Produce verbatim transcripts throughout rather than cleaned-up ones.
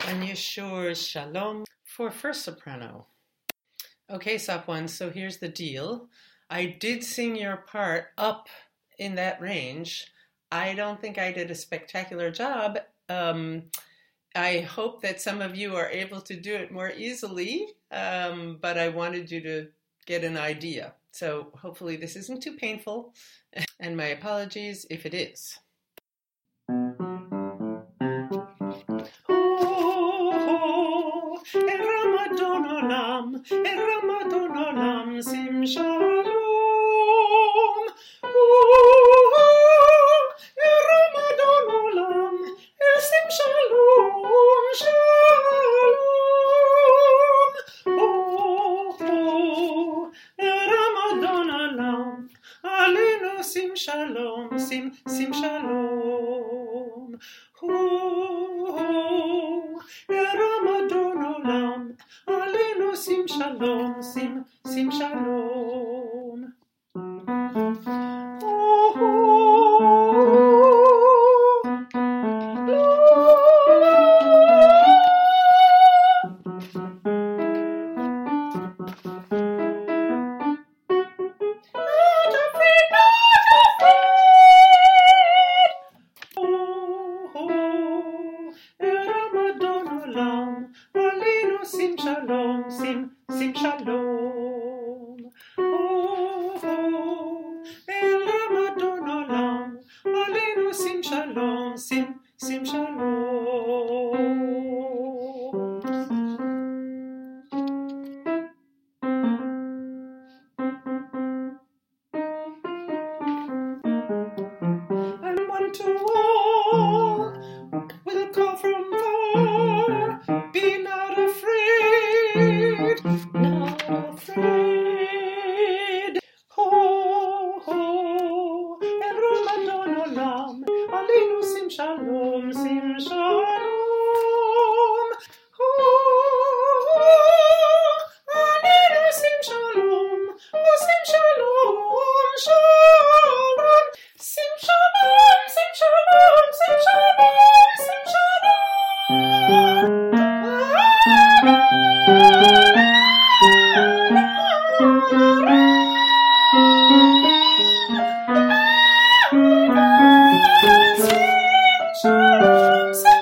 and Yeshua Shalom for first soprano. Okay, Sop One, so here's the deal. I did sing your part up in that range. I don't think I did a spectacular job. Um, I hope that some of you are able to do it more easily, um, but I wanted you to get an idea. So hopefully this isn't too painful, and my apologies if it is. Oh, El Ramadan Olam, El Ramadan Olam, Sim Shalom. Oh, El Ramadan Olam, El Sim Shalom, Shalom. Oh, oh, El Ramadan Olam, Alenu Sim Shalom, Sim, Sim Shalom. Oh, Ramadan Olam, Alenu Sim Shalom, Sim, Sim Shalom. Oh, Sim Shalom, Sim, Sim Shalom. Oh, oh, El Ramadan Olam, Alenu Sim Shalom, Sim, Sim Shalom. And one to all will call from far, be not afraid, not afraid. Ho, ho, El Ramadan Olam, Alenu Sim Shalom, Sim Shalom. Ho, Alenu Sim Shalom, oh Sim Shalom, Shalom. Sim Shalom, Sim Shalom, Sim Shalom, Sim Shalom, Sim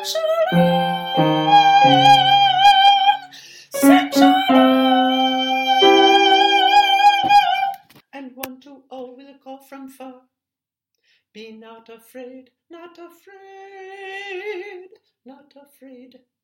Shalom. And one to all will call from far. Be not afraid, not afraid, not afraid.